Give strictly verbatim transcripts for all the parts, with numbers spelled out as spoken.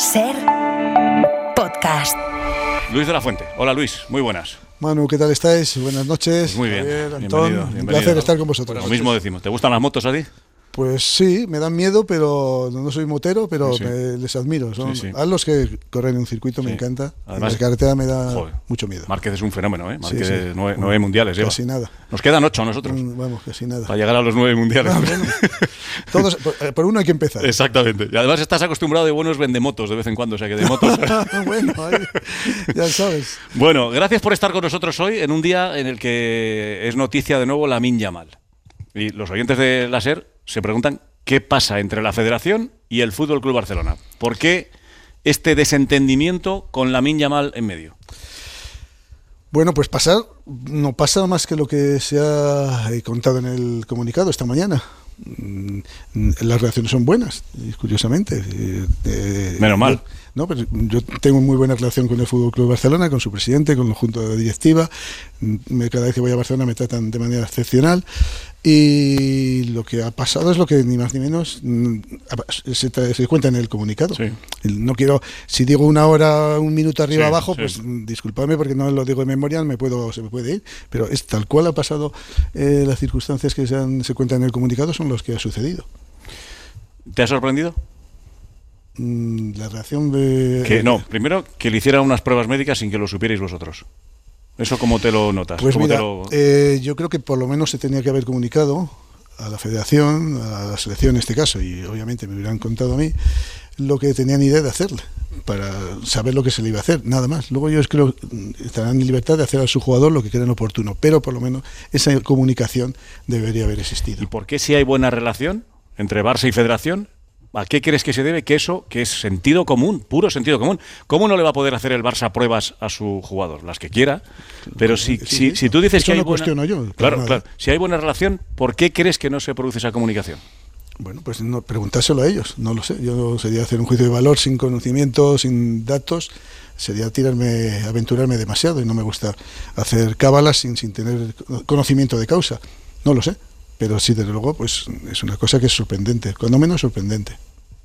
Ser Podcast. Luis de la Fuente. Hola Luis, muy buenas. Manu, ¿qué tal estáis? Buenas noches. Pues muy bien. Javier, Antón, bienvenido, un bienvenido. placer estar con vosotros. Lo mismo decimos. ¿Te gustan las motos a ti? Pues sí, me dan miedo, pero no soy motero, pero Sí, sí. me- les admiro. Son, Sí, sí. A los que corren en un circuito me Sí. encanta. Además, en la carretera me da joder, mucho miedo. Márquez es un fenómeno, ¿eh? Márquez Sí, sí. nueve, nueve mundiales lleva. Casi nada. Nos quedan ocho a nosotros Mm, Vamos, casi nada. para llegar a los nueve mundiales. Ah, bueno. Todos, por, eh, por uno hay que empezar. Exactamente. Y además estás acostumbrado de buenos vendemotos de vez en cuando, o sea que de motos. Bueno, ahí, ya sabes. Bueno, gracias por estar con nosotros hoy en un día en el que es noticia de nuevo Lamine Yamal. Y los oyentes de la SER se preguntan qué pasa entre la Federación y el Fútbol Club Barcelona. ¿Por qué este desentendimiento con Lamine Yamal en medio? Bueno, pues pasar, no pasa más que lo que se ha eh, contado en el comunicado esta mañana. Mm, Las relaciones son buenas, y curiosamente. Eh, eh, Menos mal. Yo, no, pero yo tengo muy buena relación con el Fútbol Club Barcelona, con su presidente, con la junta directiva. Mm, me- Cada vez que voy a Barcelona me tratan de manera excepcional. Y lo que ha pasado es lo que ni más ni menos mm, se, tra- se cuenta en el comunicado. Sí. No quiero, si digo una hora, un minuto arriba Sí, abajo, sí. pues mm, disculpadme porque no lo digo de memoria, me puedo, se me puede ir, pero es tal cual ha pasado, eh, las circunstancias que se, han- se cuentan en el comunicado son los que ha sucedido. ¿Te ha sorprendido? Mm, La reacción de... Que no, primero que le hicieran unas pruebas médicas sin que lo supierais vosotros. ¿Eso cómo te lo notas? Pues ¿Cómo mira, te lo- eh, yo creo que por lo menos se tenía que haber comunicado a la federación, a la selección en este caso, y obviamente me hubieran contado a mí lo que tenían idea de hacerle, para saber lo que se le iba a hacer, nada más. Luego ellos creo que estarán en libertad de hacer a su jugador lo que crean oportuno, pero por lo menos esa comunicación debería haber existido. ¿Y por qué si hay buena relación entre Barça y Federación? ¿A qué crees que se debe que eso, que es sentido común, puro sentido común? ¿Cómo no le va a poder hacer el Barça pruebas a su jugador? Las que quiera. Pero si, Sí, si, sí, si tú dices eso que hay no buena... cuestiono yo, para Claro, nada. claro. Si hay buena relación, ¿por qué crees que no se produce esa comunicación? Bueno, pues no, preguntárselo a ellos, no lo sé. Yo sería hacer un juicio de valor sin conocimiento, sin datos, sería tirarme, aventurarme demasiado, y no me gusta hacer cábalas sin, sin tener conocimiento de causa. No lo sé, pero sí, desde luego, pues es una cosa que es sorprendente, cuando menos sorprendente.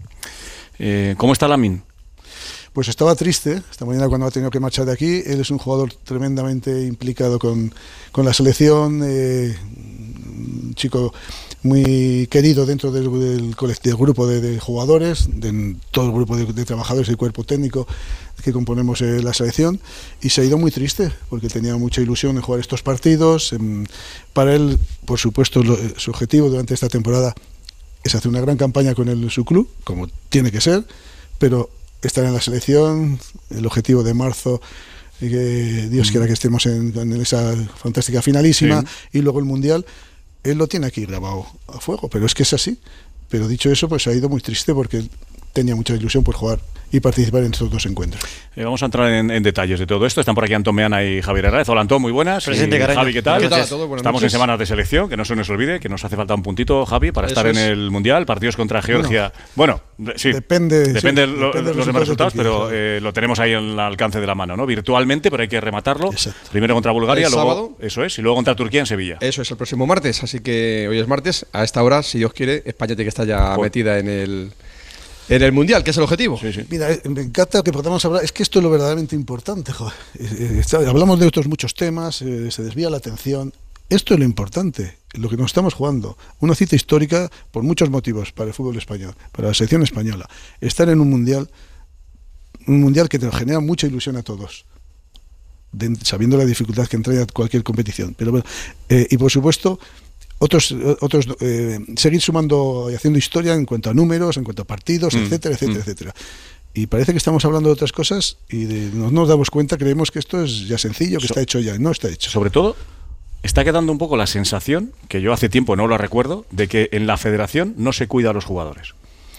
Eh, ¿Cómo está Lamine? Pues estaba triste esta mañana cuando ha tenido que marchar de aquí. Él es un jugador tremendamente implicado con, con la selección, eh, un chico muy querido dentro del, del, colect- del grupo de, de jugadores, de todo el grupo de, de trabajadores y cuerpo técnico que componemos eh, la selección, y se ha ido muy triste porque tenía mucha ilusión en jugar estos partidos. En, para él, por supuesto, lo, su objetivo durante esta temporada es hacer una gran campaña con el, su club, como tiene que ser, pero estar en la selección, el objetivo de marzo, y que Dios quiera que estemos en, en esa fantástica finalísima, Sí. y luego el Mundial, él lo tiene aquí grabado a fuego, pero es que es así. Pero dicho eso, pues ha ido muy triste porque él tenía mucha ilusión por jugar y participar en estos dos encuentros. Eh, vamos a entrar en, en detalles de todo esto. Están por aquí Antón Meana y Javier Herrera. Hola Antón, muy buenas. Presente, Y caraño. Javi, ¿qué tal? ¿Qué tal a todos? Buenas Estamos noches. en semanas de selección, que no se nos olvide, que nos hace falta un puntito, Javi, para Eso estar en es. el Mundial. Partidos contra Georgia. Bueno, de- sí. Depende- Depende sí, lo- depende de los los demás resultados, resultados del pero partido, eh, lo tenemos ahí al alcance de la mano, ¿no? Virtualmente, pero hay que rematarlo. Exacto. Primero contra Bulgaria, El luego. sábado. Eso es, y luego contra Turquía en Sevilla. Eso es el próximo martes, así que hoy es martes. A esta hora, si Dios quiere, España tiene que estar ya Joder. metida en el, en el Mundial, que es el objetivo. Sí, sí. Mira, eh, me encanta que podamos hablar, es que esto es lo verdaderamente importante, joder. Eh, eh, está- hablamos de otros muchos temas, eh, se desvía la atención. Esto es lo importante, lo que nos estamos jugando. Una cita histórica por muchos motivos para el fútbol español, para la selección española. Estar en un mundial, un mundial que te genera mucha ilusión a todos, de- sabiendo la dificultad que entraña cualquier competición. Pero bueno, eh, y por supuesto, otros, otros eh, seguir sumando y haciendo historia en cuanto a números, en cuanto a partidos, Mm, etcétera, etcétera, mm. etcétera. Y parece que estamos hablando de otras cosas y de- no nos damos cuenta, creemos que esto es ya sencillo, que So- está hecho ya. No está hecho. Sobre todo, está quedando un poco la sensación, que yo hace tiempo no lo recuerdo, de que en la federación no se cuida a los jugadores.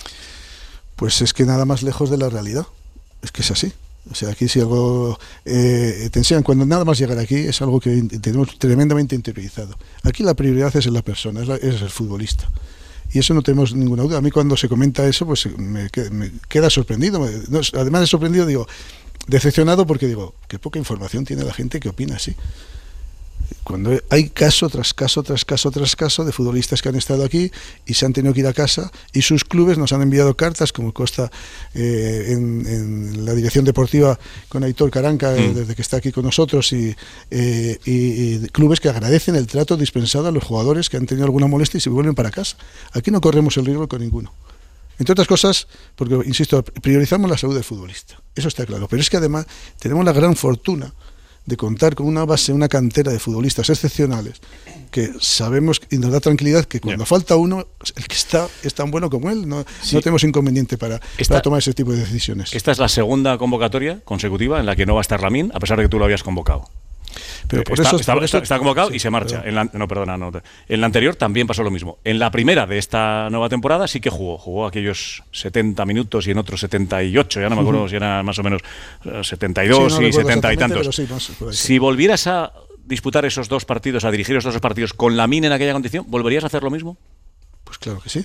Pues es que nada más lejos de la realidad. Es que es así. O sea, aquí si algo eh, te enseñan, cuando nada más llegar aquí, es algo que in- tenemos tremendamente interiorizado. Aquí la prioridad es en la persona, es, la- es el futbolista. Y eso no tenemos ninguna duda. A mí cuando se comenta eso, pues me, que- me queda sorprendido. Me- no, además de sorprendido, digo, decepcionado porque digo, qué poca información tiene la gente que opina así. Cuando hay caso tras caso, tras caso, tras caso de futbolistas que han estado aquí y se han tenido que ir a casa y sus clubes nos han enviado cartas, como consta eh, en, en la dirección deportiva con Aitor Caranca, mm. desde que está aquí con nosotros, y, eh, y, y clubes que agradecen el trato dispensado a los jugadores que han tenido alguna molestia y se vuelven para casa. Aquí no corremos el riesgo con ninguno. Entre otras cosas, porque, insisto, priorizamos la salud del futbolista. Eso está claro. Pero es que además tenemos la gran fortuna de contar con una base, una cantera de futbolistas excepcionales que sabemos y nos da tranquilidad que cuando yeah. falta uno, el que está es tan bueno como él. No, sí. no tenemos inconveniente para, esta, para tomar ese tipo de decisiones. Esta es la segunda convocatoria consecutiva en la que no va a estar Lamine, a pesar de que tú lo habías convocado. Pero por está, eso, está, por está, eso, está convocado sí, y se marcha. Pero... En la, no, perdona, no. En la anterior también pasó lo mismo. En la primera de esta nueva temporada sí que jugó. Jugó aquellos setenta minutos y en otros setenta y ocho. Ya no me acuerdo uh-huh. si era más o menos setenta y dos sí, no y setenta y tantos. Sí, más, si volvieras a disputar esos dos partidos, a dirigir esos dos partidos con Lamine en aquella condición, ¿volverías a hacer lo mismo? Pues claro que sí.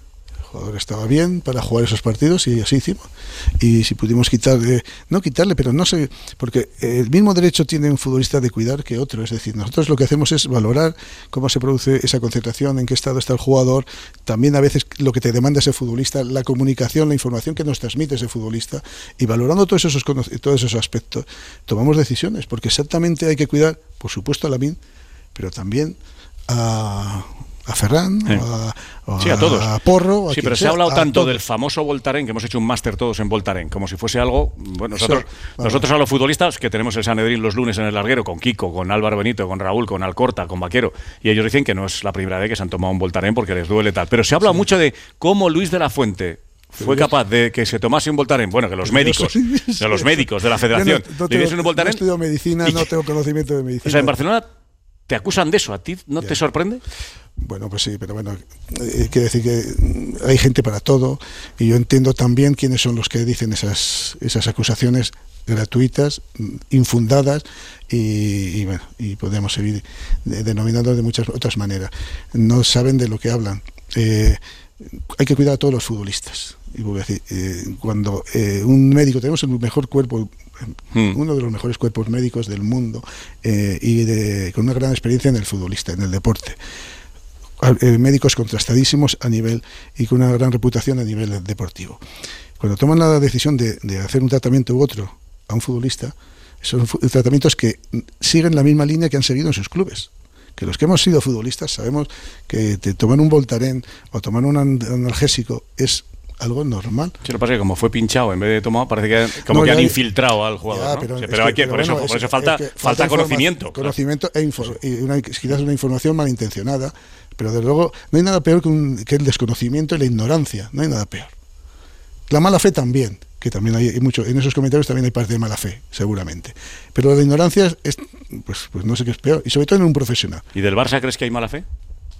El jugador estaba bien para jugar esos partidos y así hicimos. Y si pudimos quitarle, no quitarle, pero no sé, porque el mismo derecho tiene un futbolista de cuidar que otro. Es decir, nosotros lo que hacemos es valorar cómo se produce esa concentración, en qué estado está el jugador, también a veces lo que te demanda ese futbolista, la comunicación, la información que nos transmite ese futbolista, y valorando todos esos, todos esos aspectos, tomamos decisiones, porque exactamente hay que cuidar, por supuesto, a Lamine, pero también a... a Ferran, sí. a, a, sí, a todos. a Porro. A sí, pero se ha hablado tanto todos. del famoso Voltaren, que hemos hecho un máster todos en Voltaren, como si fuese algo. Bueno, nosotros, Eso, vale. nosotros a los futbolistas, que tenemos el Sanedrín los lunes en el larguero, con Kiko, con Álvaro Benito, con Raúl, con Alcorta, con Vaquero, y ellos dicen que no es la primera vez que se han tomado un Voltaren porque les duele tal. Pero se habla sí. mucho de cómo Luis de la Fuente fue capaz de que se tomase un Voltaren, bueno, que los médicos, de los médicos de la Federación, no, no tengo, un Voltaren. No he estudiado medicina, no tengo conocimiento de medicina. O sea, en Barcelona te acusan de eso, ¿a ti no ya. te sorprende? Bueno, pues sí, pero bueno, eh, quiere decir que hay gente para todo, y yo entiendo también quiénes son los que dicen esas esas acusaciones gratuitas, infundadas, y, y bueno, y podemos seguir de, denominando de muchas otras maneras. No saben de lo que hablan. Eh, hay que cuidar a todos los futbolistas. Y voy a decir, eh, cuando eh, un médico, tenemos el mejor cuerpo, hmm. uno de los mejores cuerpos médicos del mundo, eh, y de, con una gran experiencia en el futbolista, en el deporte. Médicos contrastadísimos a nivel y con una gran reputación a nivel deportivo. Cuando toman la decisión de, de hacer un tratamiento u otro a un futbolista, son tratamientos que siguen la misma línea que han seguido en sus clubes. Que los que hemos sido futbolistas sabemos que te tomar un Voltaren o tomar un analgésico es algo normal. Sí, lo que pasa es que como fue pinchado en vez de tomado, parece que como no, que han hay, infiltrado al jugador, ya, ¿no? Pero, sí, pero hay que, que por, bueno, eso, por eso falta, es falta conocimiento. Conocimiento claro. e info, y una, quizás una información malintencionada, pero desde luego no hay nada peor que, un, que el desconocimiento y la ignorancia, no hay nada peor. La mala fe también, que también hay mucho, en esos comentarios también hay parte de mala fe, seguramente. Pero la ignorancia es, pues, pues no sé qué es peor, y sobre todo en un profesional. ¿Y del Barça crees que hay mala fe?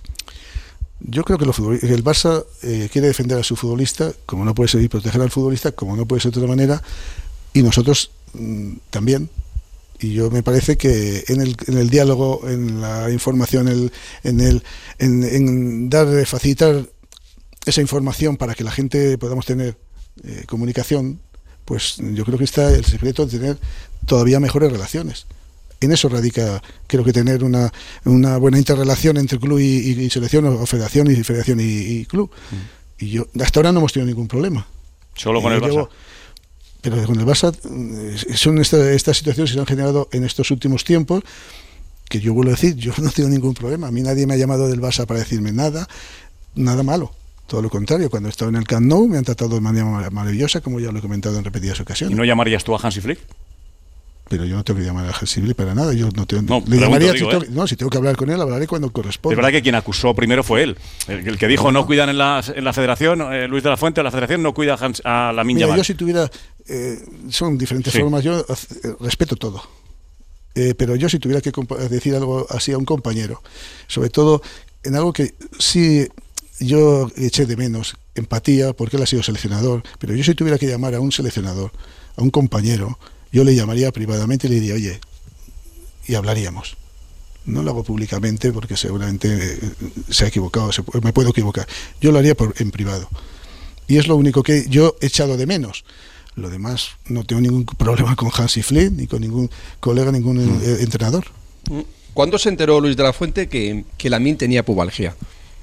Yo creo que lo el Barça eh, quiere defender a su futbolista, como no puede ser, y proteger al futbolista, como no puede ser de otra manera, y nosotros mmm, también. Y yo me parece que en el, en el diálogo, en la información, el, en, el, en, en dar, facilitar esa información para que la gente podamos tener eh, comunicación, pues yo creo que está el secreto de tener todavía mejores relaciones. En eso radica, creo que tener una, una buena interrelación entre club y, y, y selección, o federación y federación y, y club. Mm. Y yo hasta ahora no hemos tenido ningún problema. Solo con el Barça. Llevo, pero con el Barça son esta, estas situaciones que se han generado en estos últimos tiempos, que yo vuelvo a decir, yo no tengo ningún problema. A mí nadie me ha llamado del Barça para decirme nada, nada malo. Todo lo contrario, cuando he estado en el Camp Nou me han tratado de manera maravillosa, como ya lo he comentado en repetidas ocasiones. ¿Y no llamarías tú a Hansi Flick? Pero yo no tengo que llamar a Hansi Flick para nada. Yo no tengo, no, le llamaría, digo, si, ¿eh? tengo, no, si tengo que hablar con él, hablaré cuando corresponda. Es verdad que quien acusó primero fue él. El, el que dijo no, no cuidan en la, en la federación, eh, Luis de la Fuente, la federación no cuida a, Hans, a Lamine Yamal. Yo si tuviera, eh, son diferentes sí. formas, yo eh, respeto todo. Eh, pero yo si tuviera que decir algo así a un compañero, sobre todo en algo que sí yo eché de menos, empatía, porque él ha sido seleccionador, pero yo si tuviera que llamar a un seleccionador, a un compañero, yo le llamaría privadamente y le diría, oye, y hablaríamos. No lo hago públicamente porque seguramente se ha equivocado, se, me puedo equivocar. Yo lo haría por, en privado. Y es lo único que yo he echado de menos. Lo demás, no tengo ningún problema con Hansi Flick, ni con ningún colega, ningún mm. entrenador. ¿Cuándo se enteró Luis de la Fuente que, que Lamine tenía pubalgia?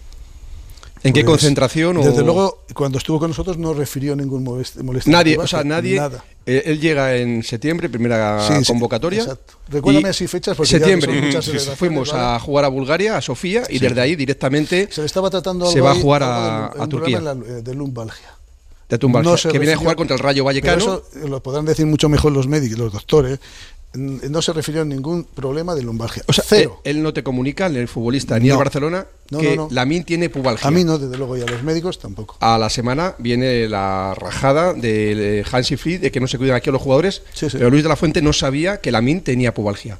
¿En qué Pues, concentración? O... Desde luego, cuando estuvo con nosotros no refirió ningún molest- molestia. Nadie, pubalgia, o sea, nadie. Nada. Eh, él llega en septiembre, primera Sí, sí, convocatoria. exacto. Recuérdame y así fechas porque septiembre. ya son muchas Sí, sí. celebraciones, Fuimos ¿vale? a jugar a Bulgaria, a Sofía, y desde ahí directamente Se le estaba tratando se algo va a ahí, jugar algo a- de- a un Turquía. problema en la- de lumbalgia. de Tumbalgia, No se que viene a refirió- jugar contra el Rayo Vallecano. Pero eso lo podrán decir mucho mejor los médicos, los doctores. No se refirió a ningún problema de lumbalgia. O sea, cero. Él, él no te comunica, el futbolista, ni No. el Barcelona, No, que no, no. Lamine tiene pubalgia. A mí no, desde luego, y a los médicos tampoco. A la semana viene la rajada de Hansi Flick de que no se cuidan aquí a los jugadores, Sí, sí. pero Luis de la Fuente no sabía que Lamine tenía pubalgia.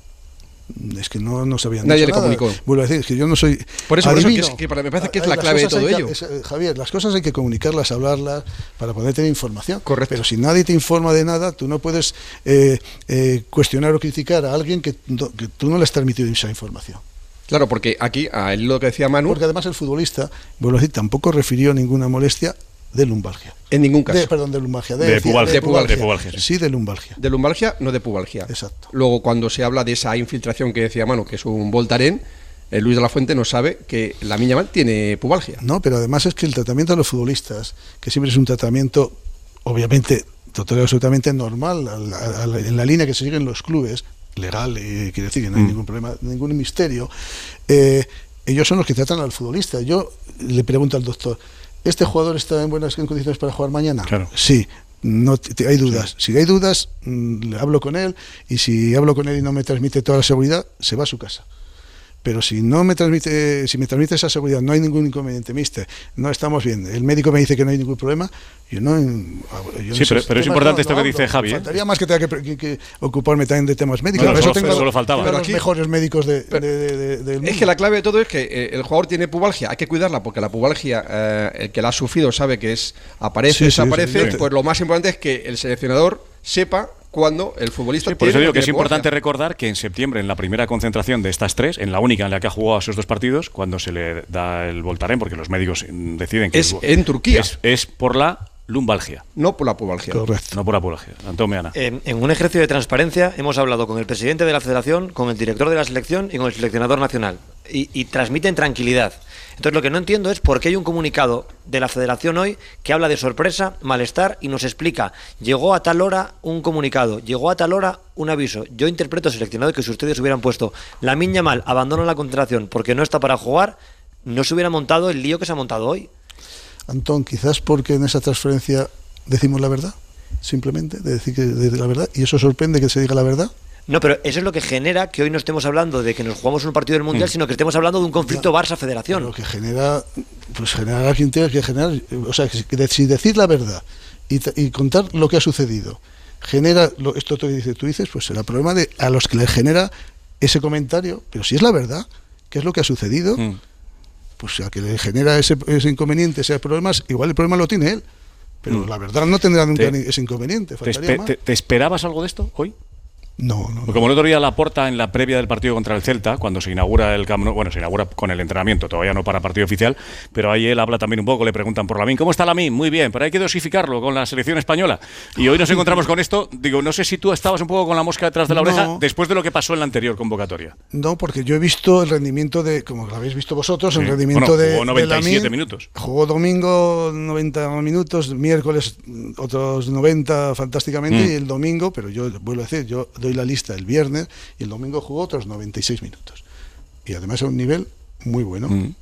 Es que no, no sabían Nadie dicho le nada. comunicó. Vuelvo a decir, es que yo no soy Por eso, por eso adivino. que es- que para- me parece que es Hay- la las clave de cosas todo hay que- ello. es, eh, Javier, las cosas hay que comunicarlas, hablarlas, para poder tener información. Correcto. Pero si nadie te informa de nada, tú no puedes eh, eh, cuestionar o criticar a alguien que, no- que tú no le has transmitido esa información. Claro, porque aquí, a él lo que decía Manu, Porque además el futbolista, vuelvo a decir, tampoco refirió ninguna molestia de lumbalgia. en ningún caso. De, perdón, de lumbalgia. De, De decía, pubalgia. De pubalgia. De pubalgia, sí. Sí, de lumbalgia. De lumbalgia, no de pubalgia. Exacto. Luego, cuando se habla de esa infiltración que decía Manu, que es un Voltaren, eh, Luis de la Fuente no sabe que Lamine Yamal tiene pubalgia. No, pero además es que el tratamiento de los futbolistas, que siempre es un tratamiento, obviamente, total y absolutamente normal, a la- a la- en la línea que se siguen los clubes, legal, eh, quiere decir que no hay Mm. ningún problema, ningún misterio, eh, ellos son los que tratan al futbolista. Yo le pregunto al doctor, ¿este jugador está en buenas condiciones para jugar mañana? Claro. Sí. No te- te- hay dudas. Si hay dudas, mm, le hablo con él, y si hablo con él y no me transmite toda la seguridad, se va a su casa. Pero si no me transmite, si me transmite esa seguridad, no hay ningún inconveniente, mister, no estamos bien, el médico me dice que no hay ningún problema, yo no... Yo en Sí, pero- esos pero es temas importante esto que hablo. dice Javi, ¿eh? Faltaría más que tenga que, que- que ocuparme también de temas médicos. No, no, Por eso solo- tengo, solo faltaba. tengo Pero los aquí- mejores médicos de, Pero- de- de- de- del Es mundo. que la clave de todo es que eh, el jugador tiene pubalgia, hay que cuidarla porque la pubalgia, eh, el que la ha sufrido sabe que es aparece, Sí, sí, desaparece, sí, sí. pues lo más importante es que el seleccionador sepa cuando el futbolista Sí, por eso tiene digo o que es tiene importante pubalgia. recordar que en septiembre, en la primera concentración de estas tres, en la única en la que ha jugado esos dos partidos, cuando se le da el Voltaren, porque los médicos mm, deciden que Es en Turquía. es, es por la lumbalgia, No por la pubalgia. Correcto. no por la pubalgia. Antón Meana. En, en un ejercicio de transparencia hemos hablado con el presidente de la federación, con el director de la selección y con el seleccionador nacional. Y, y transmiten tranquilidad. Entonces lo que no entiendo es por qué hay un comunicado de la federación hoy que habla de sorpresa, malestar y nos explica, llegó a tal hora un comunicado, llegó a tal hora un aviso. Yo interpreto, seleccionado, que si ustedes hubieran puesto Lamine Yamal abandona la concentración porque no está para jugar, no se hubiera montado el lío que se ha montado hoy. Antón, quizás porque en esa transferencia decimos la verdad, simplemente, de decir que de la verdad, y eso sorprende que se diga la verdad. No, pero eso es lo que genera que hoy no estemos hablando de que nos jugamos un partido del Mundial, Mm. sino que estemos hablando de un conflicto Barça-Federación. Lo que genera, pues generar quien tenga que generar, o sea, que si, que si decir la verdad y, ta- y contar lo que ha sucedido genera lo, esto que dices, tú dices, pues será problema de a los que les genera ese comentario, pero si es la verdad, ¿qué es lo que ha sucedido? Mm. Pues a que le genera ese, ese inconveniente, ese problema, igual el problema lo tiene él, pero Mm. la verdad no tendrá nunca Te- ni ese inconveniente. ¿Te, faltaría espe- más. te- te esperabas algo de esto hoy? No, no, no. Porque como el otro día Laporta en la previa del partido contra el Celta, cuando se inaugura el Camp Nou, bueno, se inaugura con el entrenamiento, todavía no para partido oficial, pero ahí él habla también un poco, le preguntan por Lamine, ¿cómo está Lamine? Muy bien, pero hay que dosificarlo con la selección española. Y hoy nos encontramos con esto, digo, no sé si tú estabas un poco con la mosca detrás de la oreja No. después de lo que pasó en la anterior convocatoria. No, porque yo he visto el rendimiento de, como lo habéis visto vosotros, el Sí. rendimiento Bueno, de jugó noventa y siete de Lamine. minutos. Jugó domingo noventa minutos, miércoles mm, otros noventa fantásticamente, Mm. y el domingo, pero yo vuelvo a decir, yo doy la lista el viernes y el domingo jugó otros noventa y seis minutos. Y además a un nivel muy bueno. Mm.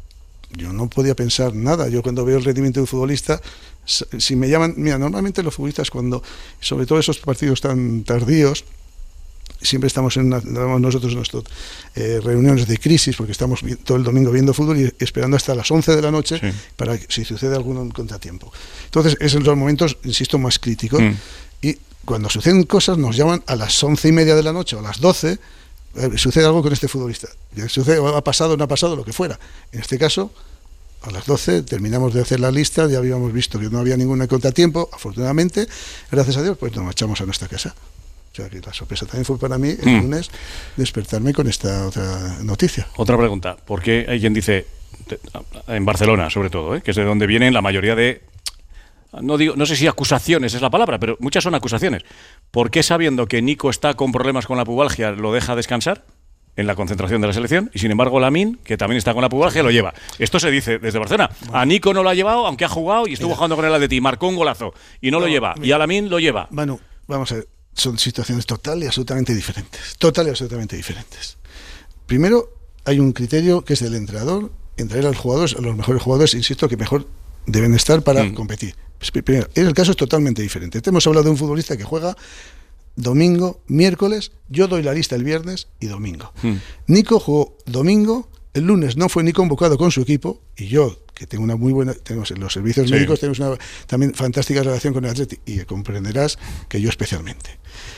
Yo no podía pensar nada. Yo cuando veo el rendimiento de un futbolista, s- si me llaman, mira, normalmente los futbolistas cuando, sobre todo esos partidos tan tardíos, siempre estamos en una, damos nosotros nuestras eh, reuniones de crisis, porque estamos vi- todo el domingo viendo fútbol y esperando hasta las once de la noche Sí. para que si sucede algún contratiempo. Entonces, esos son los momentos, insisto, más críticos. Mm. Y cuando suceden cosas, nos llaman a las once y media de la noche o a las doce. eh, sucede algo con este futbolista. Que sucede, o ha pasado, no ha pasado, lo que fuera. En este caso, a las doce terminamos de hacer la lista, ya habíamos visto que no había ningún contratiempo, afortunadamente, gracias a Dios, pues nos marchamos a nuestra casa. O sea que la sorpresa también fue para mí el Mm. lunes despertarme con esta otra noticia. Otra pregunta, ¿por qué hay quien dice, te- en Barcelona sobre todo, ¿eh? que es de donde vienen la mayoría de, no digo, no sé si acusaciones es la palabra, pero muchas son acusaciones. ¿Por qué sabiendo que Nico está con problemas con la pubalgia lo deja descansar en la concentración de la selección, y sin embargo Lamine, que también está con la pubalgia, lo lleva. Esto se dice desde Barcelona. A Nico no lo ha llevado, aunque ha jugado y estuvo mira, jugando con el Atleti, marcó un golazo y no, no lo lleva. Mira, y a Lamine lo lleva. Manu, vamos a ver, son situaciones total y absolutamente diferentes. Total y absolutamente diferentes. Primero, hay un criterio que es del entrenador, en traer a los jugadores, a los mejores jugadores, insisto, que mejor deben estar para mm. competir. Primero, en el caso es totalmente diferente. Te hemos hablado de un futbolista que juega domingo, miércoles, yo doy la lista el viernes y domingo. Mm. Nico jugó domingo, el lunes no fue ni convocado con su equipo, y yo, que tengo una muy buena, tenemos en los servicios sí. médicos, tenemos una también fantástica relación con el Atleti, y comprenderás que yo especialmente.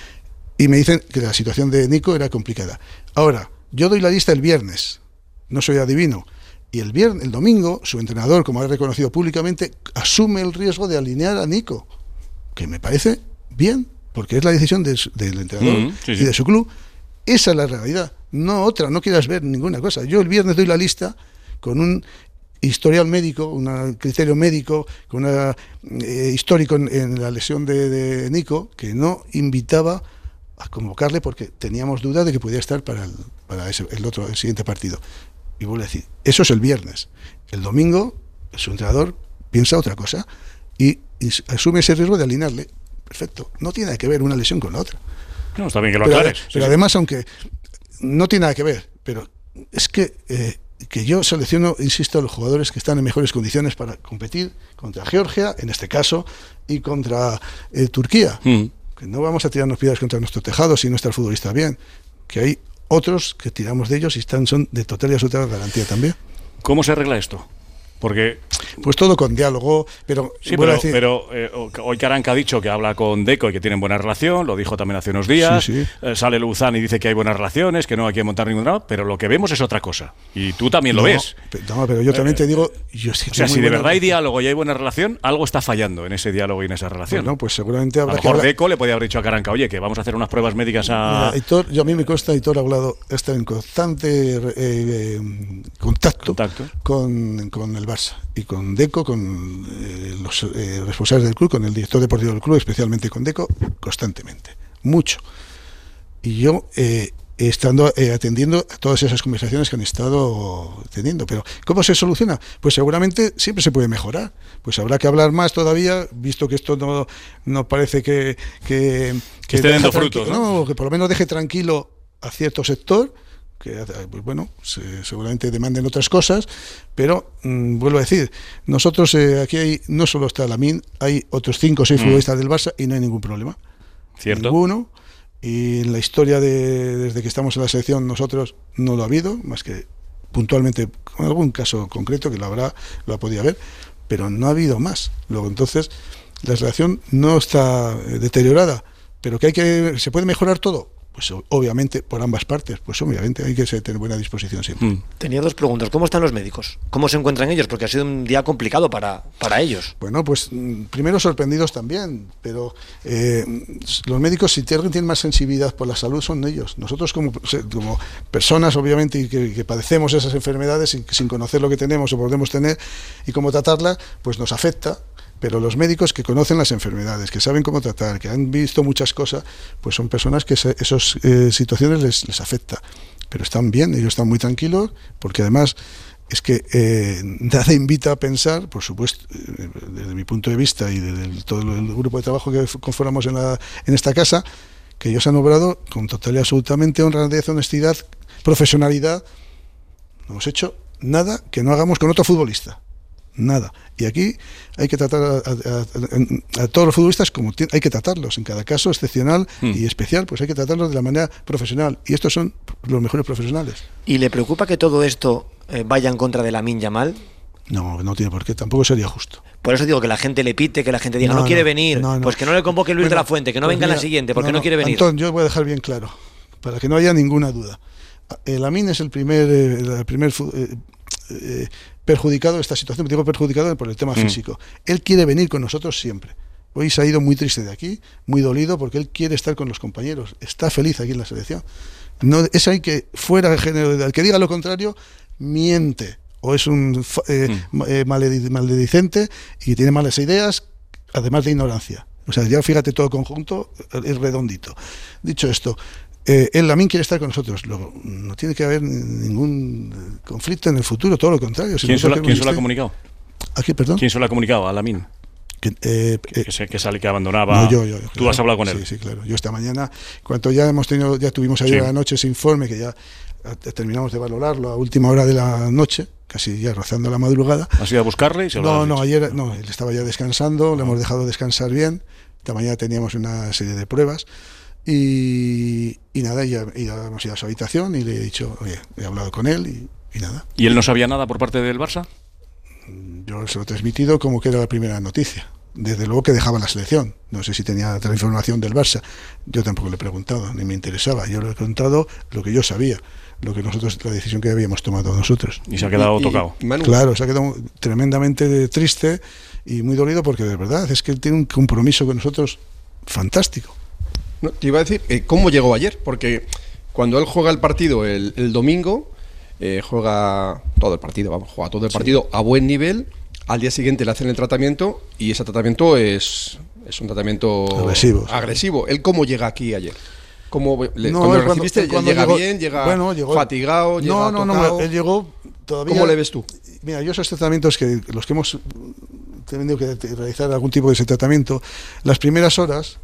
Y me dicen que la situación de Nico era complicada. Ahora, yo doy la lista el viernes, no soy adivino, y el viernes, el domingo, su entrenador, como ha reconocido públicamente, asume el riesgo de alinear a Nico, que me parece bien, porque es la decisión de, del entrenador mm, sí, sí. y de su club. Esa es la realidad, no otra, no quieras ver ninguna cosa. Yo el viernes doy la lista con un historial médico, un criterio médico, con una eh, histórico en, en la lesión de, de Nico, que no invitaba a convocarle porque teníamos duda de que podía estar para el, para ese, el otro, el siguiente partido. Y vuelvo a decir, eso es el viernes. El domingo, su entrenador piensa otra cosa y, y asume ese riesgo de alinearle. Perfecto. No tiene nada que ver una lesión con la otra. No, está bien que lo pero, aclares. Pero sí, además, sí. aunque no tiene nada que ver, pero es que, eh, que yo selecciono, insisto, a los jugadores que están en mejores condiciones para competir contra Georgia, en este caso, y contra eh, Turquía. Mm. Que no vamos a tirarnos piedras contra nuestro tejado si no está el futbolista bien. Que hay otros que tiramos de ellos y están son de total y absoluta garantía también. ¿Cómo se arregla esto? Porque pues todo con diálogo, pero sí, pero, decir... pero eh, hoy Caranca ha dicho que habla con Deco y que tienen buena relación, lo dijo también hace unos días. Sí, sí. Eh, sale Luzán y dice que hay buenas relaciones, que no hay que montar ningún drama, pero lo que vemos es otra cosa. Y tú también no, lo ves. No, pero yo también eh, te digo, yo sí o sea, si de verdad hay diálogo y hay buena relación, algo está fallando en ese diálogo y en esa relación. Bueno, pues seguramente habrá a lo mejor que hablar... Deco le podía haber dicho a Caranca, oye, que vamos a hacer unas pruebas médicas a. Mira, Hitor, yo a mí me consta, Hitor ha hablado, está en constante eh, eh, contacto, contacto. Con, con el Barça y con Deco, con eh, los eh, responsables del club, con el director deportivo del club, especialmente con Deco, constantemente, mucho. Y yo eh, estando eh, atendiendo a todas esas conversaciones que han estado teniendo. Pero ¿cómo se soluciona? Pues seguramente siempre se puede mejorar. Pues habrá que hablar más todavía, visto que esto no, no parece que, que, que esté dando frutos, ¿no? No, que por lo menos deje tranquilo a cierto sector, que pues bueno, se, seguramente demanden otras cosas, pero mmm, vuelvo a decir, nosotros eh, aquí hay, no solo está Lamine, hay otros cinco o seis mm. futbolistas del Barça y no hay ningún problema. ¿Cierto? Ninguno. Y en la historia de desde que estamos en la selección nosotros no lo ha habido, más que puntualmente con algún caso concreto que lo habrá, lo ha podido haber, pero no ha habido más. Luego entonces la relación no está eh, deteriorada, pero que hay que se puede mejorar todo. Pues obviamente por ambas partes, pues obviamente hay que tener buena disposición siempre. Mm. Tenía dos preguntas. ¿Cómo están los médicos? ¿Cómo se encuentran ellos? Porque ha sido un día complicado para, para ellos. Bueno, pues primero sorprendidos también, pero eh, los médicos, si tienen más sensibilidad por la salud, son ellos. Nosotros como, como personas, obviamente, y que, que padecemos esas enfermedades sin, sin conocer lo que tenemos o podemos tener y cómo tratarlas, pues nos afecta. Pero los médicos que conocen las enfermedades, que saben cómo tratar, que han visto muchas cosas, pues son personas que se, esas eh, situaciones les, les afecta. Pero están bien, ellos están muy tranquilos, porque además es que eh, nada invita a pensar, por supuesto, eh, desde mi punto de vista y desde todo el grupo de trabajo que conformamos en, la, en esta casa, que ellos han obrado con total y absolutamente honradez, honestidad, profesionalidad. No hemos hecho nada que no hagamos con otro futbolista. Nada. Y aquí hay que tratar a, a, a, a todos los futbolistas como hay que tratarlos. En cada caso excepcional mm. y especial, pues hay que tratarlos de la manera profesional. Y estos son los mejores profesionales. ¿Y le preocupa que todo esto eh, vaya en contra de Lamine Yamal? No, no tiene por qué. Tampoco sería justo. Por eso digo que la gente le pite, que la gente diga no, no quiere no, venir. No, no. Pues que no le convoque Luis bueno, de la Fuente, que no pues venga mira, la siguiente, porque no, no, no quiere venir. Antón, yo voy a dejar bien claro, para que no haya ninguna duda. El Lamine es el primer, eh, el primer eh, eh, perjudicado de esta situación, digo perjudicado por el tema mm. físico. Él quiere venir con nosotros siempre. Hoy se ha ido muy triste de aquí, muy dolido, porque él quiere estar con los compañeros, está feliz aquí en la selección. No, es ahí que fuera de género, el que diga lo contrario, miente, o es un eh, mm. eh, maledicente y tiene malas ideas, además de ignorancia. O sea, ya fíjate, todo el conjunto es redondito. Dicho esto, Eh, el Lamine quiere estar con nosotros. Luego, no tiene que haber ningún conflicto en el futuro, todo lo contrario. Si ¿Quién se lo, ¿quién se lo ha esté... comunicado? ¿A qué, perdón? ¿Quién se lo ha comunicado? A Lamine. Que, eh, que, que, que sale, que abandonaba. No, yo, yo, ¿Tú claro, has hablado con él? Sí, sí, claro. Yo esta mañana, cuando ya hemos tenido, ya tuvimos ayer sí. a la noche ese informe, que ya terminamos de valorarlo a última hora de la noche, casi ya rozando la madrugada. ¿Has ido a buscarle? Y se lo no, has no, dicho? ayer no, él estaba ya descansando, le hemos dejado descansar bien. Esta mañana teníamos una serie de pruebas. Y, y nada, ya, ya hemos ido a su habitación y le he dicho, oye, he hablado con él y, y nada. ¿Y él no sabía nada por parte del Barça? Yo se lo he transmitido como que era la primera noticia. Desde luego que dejaba la selección. No sé si tenía otra información del Barça. Yo tampoco le he preguntado, ni me interesaba. Yo le he contado lo que yo sabía, lo que nosotros, la decisión que habíamos tomado nosotros. Y se ha quedado y, tocado. Y, Manu, claro, se ha quedado tremendamente triste y muy dolido porque de verdad es que él tiene un compromiso con nosotros fantástico. No, te iba a decir, eh, ¿cómo llegó ayer? Porque cuando él juega el partido el, el domingo, eh, juega todo el partido, vamos, juega todo el partido sí. a buen nivel, al día siguiente le hacen el tratamiento y ese tratamiento es, es un tratamiento agresivo. agresivo. ¿Él cómo llega aquí ayer? ¿Cómo le, no, cuando él, lo recibiste, cuando, cuando llega llegó, bien, llega bueno, llegó, fatigado, llega no, no, tocado? no, él llegó todavía. ¿Cómo le ves tú? Mira, yo esos tratamientos que los que hemos tenido que realizar algún tipo de ese tratamiento, las primeras horas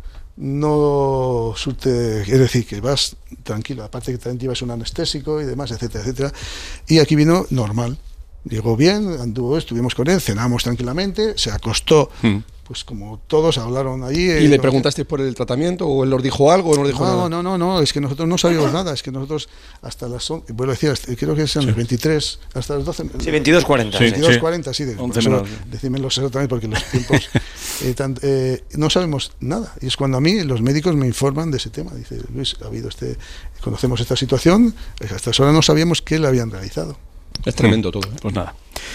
no surte, es decir, que vas tranquilo, aparte que también llevas un anestésico y demás, etcétera, etcétera, y aquí vino normal, llegó bien, anduvo, estuvimos con él, cenamos tranquilamente, se acostó, mm. pues como todos hablaron allí. ¿Y eh, le preguntaste por el tratamiento o él nos dijo algo o no nos dijo no, nada? No, no, no, es que nosotros no sabíamos nada, es que nosotros hasta las, vuelvo a decir, hasta, creo que sean sí. las veintitrés, hasta las doce. Sí, veintidós cuarenta. Sí, veintidós cuarenta, sí, de, once menos. Decídmelo exactamente porque los tiempos, eh, tan, eh, no sabemos nada, y es cuando a mí los médicos me informan de ese tema, dice, Luis, ha habido este, conocemos esta situación, hasta ahora no sabíamos qué le habían realizado. Es tremendo todo. ¿eh? Pues nada.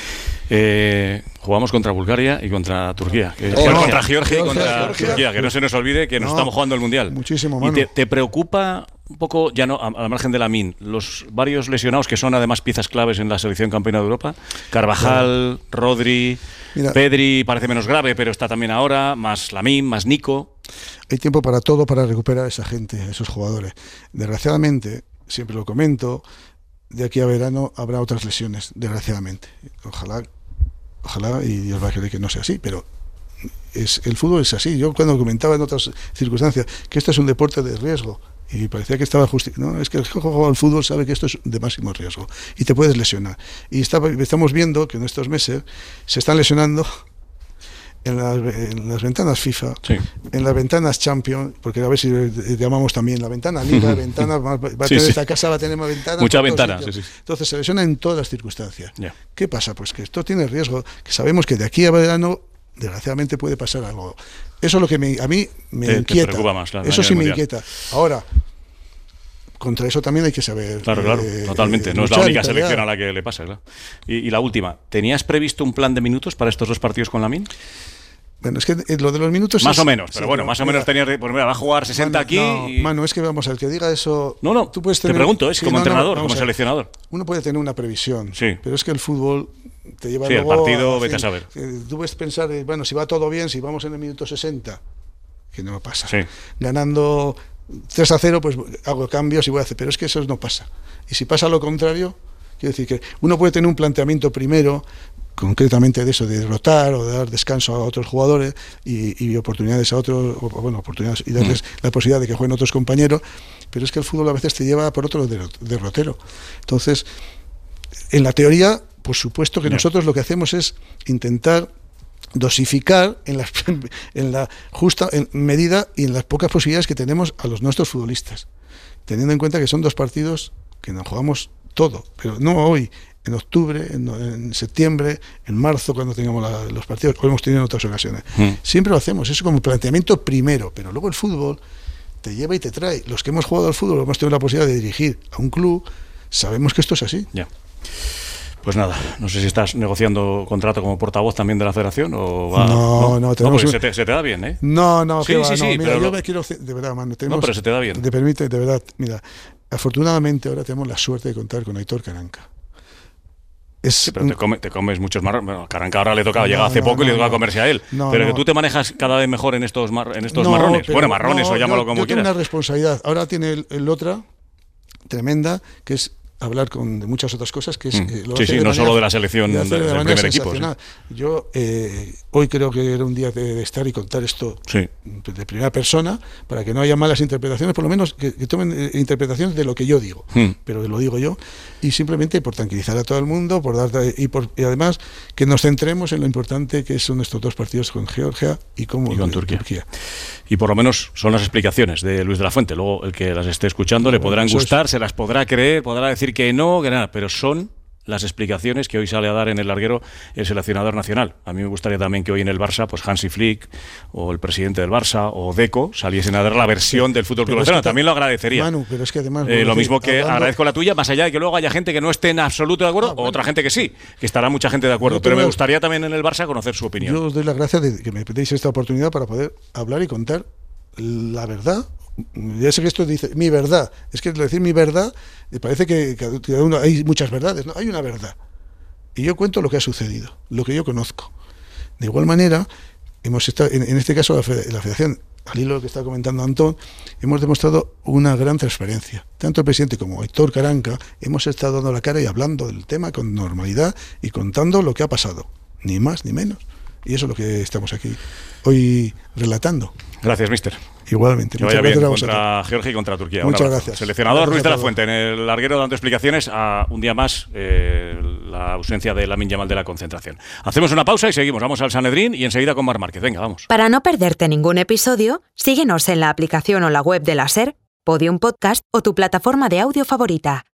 Eh, jugamos contra Bulgaria y contra Turquía. Que, oh, no, contra Georgia y contra Georgia. Turquía. Que no se nos olvide que nos no, estamos jugando el Mundial. Muchísimo, Manu. ¿Y te, te preocupa un poco, ya no, al margen de Lamine, los varios lesionados que son además piezas claves en la selección campeona de Europa? Carvajal, claro. Rodri, Mira, Pedri parece menos grave, pero está también ahora, más Lamine, más Nico. Hay tiempo para todo para recuperar a esa gente, a esos jugadores. Desgraciadamente, siempre lo comento, de aquí a verano habrá otras lesiones, desgraciadamente. Ojalá, ojalá y Dios va a querer que no sea así, pero es, el fútbol es así. Yo cuando comentaba en otras circunstancias que esto es un deporte de riesgo y parecía que estaba justificado, no, es que el que juega al fútbol sabe que esto es de máximo riesgo y te puedes lesionar. Y está, estamos viendo que en estos meses se están lesionando en las, en las ventanas FIFA, sí. en las ventanas Champions, porque a ver si llamamos también la ventana Liga, uh-huh. ventana, va a tener sí, sí. esta casa, va a tener más ventanas. Mucha ventana, sí, sí. Entonces se lesiona en todas las circunstancias. Yeah. ¿Qué pasa? Pues que esto tiene riesgo, que sabemos que de aquí a verano, desgraciadamente puede pasar algo. Eso es lo que me, a mí me te, inquieta. Te preocupa más, claro, eso sí me inquieta. Ahora, contra eso también hay que saber. Claro, claro, eh, totalmente. Eh, no es la única selección a la que le pasa, claro. Y, y la última, ¿tenías previsto un plan de minutos para estos dos partidos con Lamine? Bueno, es que lo de los minutos... Más es, o menos, pero sí, bueno, no, más o mira, menos tenías... Pues mira, va a jugar sesenta mano, aquí no, y... Mano, es que vamos, el que diga eso... No, no, tú puedes tener, te pregunto, es sí, como no, entrenador, no, como a seleccionador. Uno puede tener una previsión, sí. pero es que el fútbol te lleva sí, luego... el partido, a, vete a a saber. Tú puedes pensar, bueno, si va todo bien, si vamos en el minuto sesenta, que no pasa. Sí. Ganando tres a cero, pues hago cambios y voy a hacer... Pero es que eso no pasa. Y si pasa lo contrario, quiero decir que uno puede tener un planteamiento primero... concretamente de eso, de rotar o de dar descanso a otros jugadores y, y oportunidades a otros, o, bueno, oportunidades y darles mm. la posibilidad de que jueguen otros compañeros, pero es que el fútbol a veces te lleva por otro derrotero. Entonces, en la teoría, por supuesto que yeah. nosotros lo que hacemos es intentar dosificar en, las, en la justa en medida y en las pocas posibilidades que tenemos a los nuestros futbolistas, teniendo en cuenta que son dos partidos que nos jugamos todo, pero no hoy, en octubre, en, en septiembre, en marzo, cuando tengamos la, los partidos, o hemos tenido en otras ocasiones. Mm. Siempre lo hacemos, eso como planteamiento primero, pero luego el fútbol te lleva y te trae. Los que hemos jugado al fútbol, hemos tenido la posibilidad de dirigir a un club, sabemos que esto es así. Ya. Pues nada, no sé si estás negociando contrato como portavoz también de la federación o va, no, no, no, tenemos no un... se, te, se te da bien, ¿eh? No, no, sí, va, sí, no. sí, Mira, pero yo lo... me quiero, de verdad, mano, tenemos, no, pero se te da bien. Te permite, de verdad, mira, afortunadamente ahora tenemos la suerte de contar con Aitor Caranca. Es, Sí, pero te, come- te comes muchos marrones. Bueno, Carranca ahora le tocaba, No, llega hace no, poco y le no, toca no. comerse a él. No, pero no. que tú te manejas cada vez mejor en estos, mar- en estos No, marrones. pero- Bueno, marrones no, o llámalo yo- como yo tengo quieras. una responsabilidad. Ahora tiene el, el otra tremenda, que es hablar con, de muchas otras cosas, que es... Mm. eh, lo Sí, hace sí, no manera- solo de la selección lo hace de- de del manera primer equipo, sensacional. Yo eh, hoy creo que era un día de, de estar y contar esto Sí. de primera persona, para que no haya malas interpretaciones, por lo menos que, que tomen eh, interpretaciones de lo que yo digo, Mm. pero lo digo yo, y simplemente por tranquilizar a todo el mundo, por dar y, por, y además que nos centremos en lo importante que son estos dos partidos con Georgia y, como, Y con eh, Turquía. Y por lo menos son las explicaciones de Luis de la Fuente. Luego el que las esté escuchando le podrán Eso es. gustar, se las podrá creer, podrá decir que no, que nada, pero son las explicaciones que hoy sale a dar en el larguero el seleccionador nacional. A mí me gustaría también que hoy en el Barça, pues Hansi Flick o el presidente del Barça o Deco saliesen a dar la versión del Fútbol Club Pero es que Barcelona. ta- También lo agradecería. Manu, pero es que además... Eh, vuelvo lo a decir, mismo que hablando- agradezco la tuya, más allá de que luego haya gente que no esté en absoluto de acuerdo, Ah, bueno. o otra gente que sí, que estará mucha gente de acuerdo. Yo te Pero me voy a- gustaría también en el Barça conocer su opinión. Yo os doy las gracias de que me pedéis esta oportunidad para poder hablar y contar la verdad. Ya sé que esto dice mi verdad. Es que decir mi verdad, me parece que cada uno, hay muchas verdades, ¿no? Hay una verdad. Y yo cuento lo que ha sucedido, lo que yo conozco. De igual manera, hemos estado, en, en este caso la, fe- la Federación, al hilo de lo que está comentando Antón, hemos demostrado una gran transparencia. Tanto el presidente como Héctor Caranca hemos estado dando la cara y hablando del tema con normalidad y contando lo que ha pasado, ni más ni menos. Y eso es lo que estamos aquí hoy relatando. Gracias, mister. Igualmente. Que Muchas vaya bien gracias a vosotros. contra Georgia y contra Turquía. Un Muchas abrazo. gracias. Seleccionador Gracias Luis a de la todos. Fuente en el larguero dando explicaciones a un día más eh, la ausencia de Lamine Yamal de la concentración. Hacemos una pausa y seguimos. Vamos al Sanedrín y enseguida con Marc Márquez. Venga, vamos. Para no perderte ningún episodio, síguenos en la aplicación o la web de la SER, Podium Podcast o tu plataforma de audio favorita.